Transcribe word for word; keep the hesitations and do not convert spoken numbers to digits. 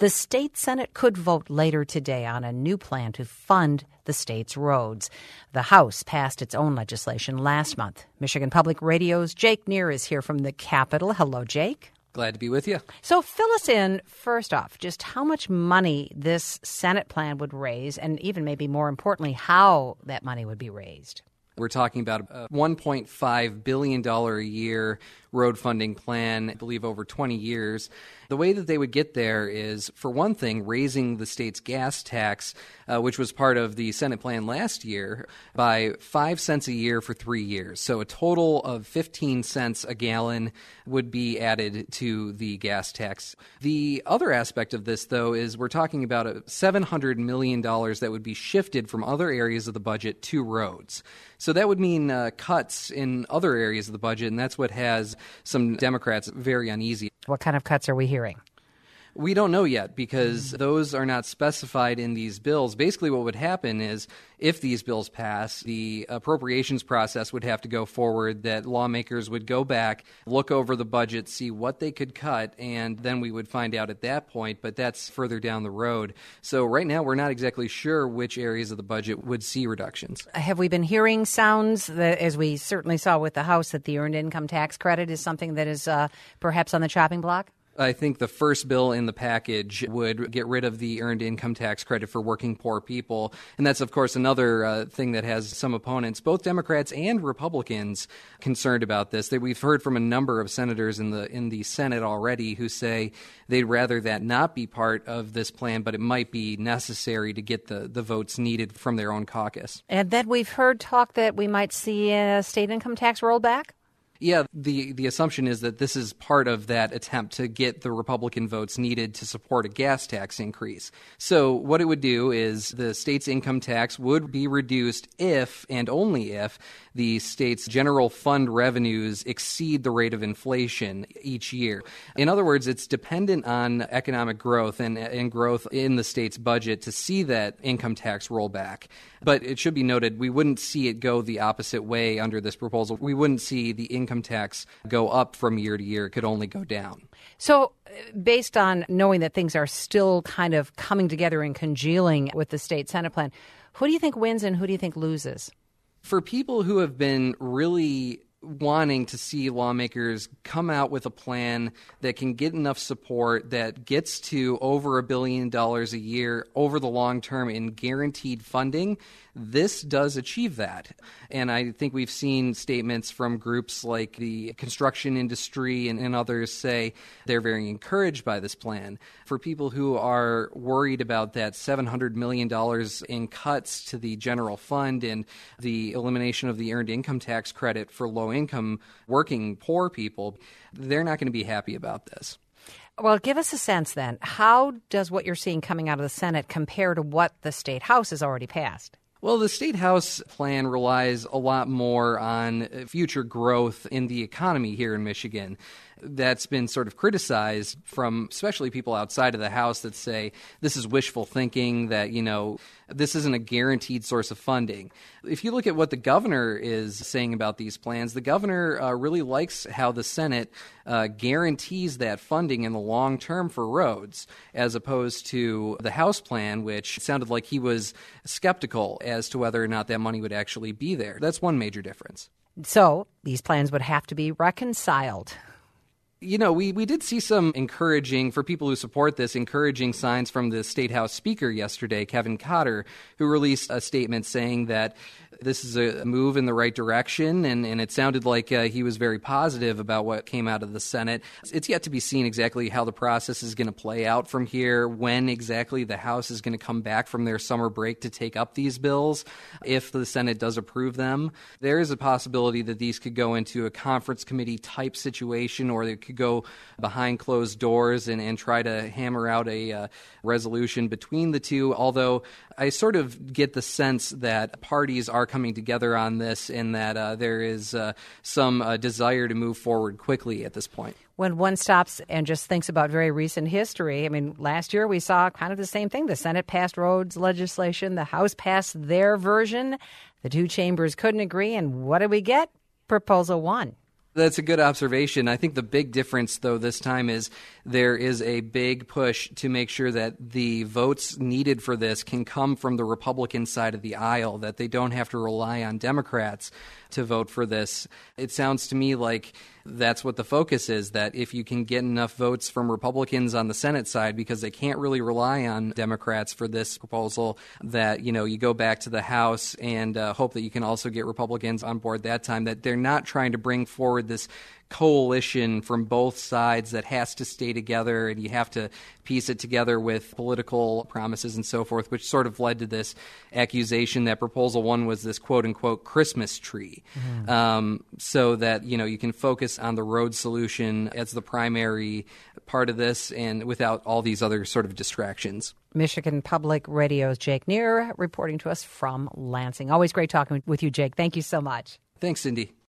The state Senate could vote later today on a new plan to fund the state's roads. The House passed its own legislation last month. Michigan Public Radio's Jake Neer is here from the Capitol. Hello, Jake. Glad to be with you. So fill us in, first off, just how much money this Senate plan would raise, and even maybe more importantly, how that money would be raised. We're talking about a one point five billion dollars a year road funding plan, I believe over twenty years. The way that they would get there is, for one thing, raising the state's gas tax, uh, which was part of the Senate plan last year, by five cents a year for three years. So a total of fifteen cents a gallon would be added to the gas tax. The other aspect of this, though, is we're talking about a seven hundred million dollars that would be shifted from other areas of the budget to roads. So that would mean uh, cuts in other areas of the budget, and that's what has some Democrats very uneasy. What kind of cuts are we hearing? We don't know yet because those are not specified in these bills. Basically, what would happen is if these bills pass, the appropriations process would have to go forward, that lawmakers would go back, look over the budget, see what they could cut, and then we would find out at that point, but that's further down the road. So right now, we're not exactly sure which areas of the budget would see reductions. Have we been hearing sounds, that, as we certainly saw with the House, that the earned income tax credit is something that is uh, perhaps on the chopping block? I think the first bill in the package would get rid of the earned income tax credit for working poor people. And that's, of course, another uh, thing that has some opponents, both Democrats and Republicans, concerned about this. That we've heard from a number of senators in the in the Senate already who say they'd rather that not be part of this plan, but it might be necessary to get the, the votes needed from their own caucus. And then we've heard talk that we might see a state income tax rollback? Yeah, the, the assumption is that this is part of that attempt to get the Republican votes needed to support a gas tax increase. So what it would do is the state's income tax would be reduced if, and only if, the state's general fund revenues exceed the rate of inflation each year. In other words, it's dependent on economic growth and, and growth in the state's budget to see that income tax roll back. But it should be noted, we wouldn't see it go the opposite way under this proposal. We wouldn't see the income tax go up from year to year. It could only go down. So based on knowing that things are still kind of coming together and congealing with the state Senate plan, who do you think wins and who do you think loses? For people who have been really wanting to see lawmakers come out with a plan that can get enough support that gets to over a billion dollars a year over the long term in guaranteed funding, this does achieve that. And I think we've seen statements from groups like the construction industry and, and others say they're very encouraged by this plan. For people who are worried about that seven hundred million dollars in cuts to the general fund and the elimination of the earned income tax credit for low-income working poor people, they're not going to be happy about this. Well, give us a sense then. How does what you're seeing coming out of the Senate compare to what the State House has already passed? Well, the State House plan relies a lot more on future growth in the economy here in Michigan. That's been sort of criticized from especially people outside of the House that say this is wishful thinking, that, you know, this isn't a guaranteed source of funding. If you look at what the governor is saying about these plans, the governor uh, really likes how the Senate uh, guarantees that funding in the long term for roads, as opposed to the House plan, which sounded like he was skeptical as to whether or not that money would actually be there. That's one major difference. So these plans would have to be reconciled. You know, we, we did see some encouraging, for people who support this, encouraging signs from the State House Speaker yesterday, Kevin Cotter, who released a statement saying that this is a move in the right direction, and, and it sounded like uh, he was very positive about what came out of the Senate. It's yet to be seen exactly how the process is going to play out from here, when exactly the House is going to come back from their summer break to take up these bills, if the Senate does approve them. There is a possibility that these could go into a conference committee type situation, or they could go behind closed doors and, and try to hammer out a uh, resolution between the two, although I sort of get the sense that parties are coming together on this and that uh, there is uh, some uh, desire to move forward quickly at this point. When one stops and just thinks about very recent history, I mean, last year we saw kind of the same thing. The Senate passed roads legislation. The House passed their version. The two chambers couldn't agree. And what did we get? Proposal one. That's a good observation. I think the big difference, though, this time is there is a big push to make sure that the votes needed for this can come from the Republican side of the aisle, that they don't have to rely on Democrats to vote for this. It sounds to me like that's what the focus is, that if you can get enough votes from Republicans on the Senate side, because they can't really rely on Democrats for this proposal, that, you know, you go back to the House and uh, hope that you can also get Republicans on board that time, that they're not trying to bring forward this coalition from both sides that has to stay together, and you have to piece it together with political promises and so forth, which sort of led to this accusation that Proposal One was this quote-unquote Christmas tree. Mm. Um, so that, you know, you can focus on the road solution as the primary part of this and without all these other sort of distractions. Michigan Public Radio's Jake Neher reporting to us from Lansing. Always great talking with you, Jake. Thank you so much. Thanks, Cindy.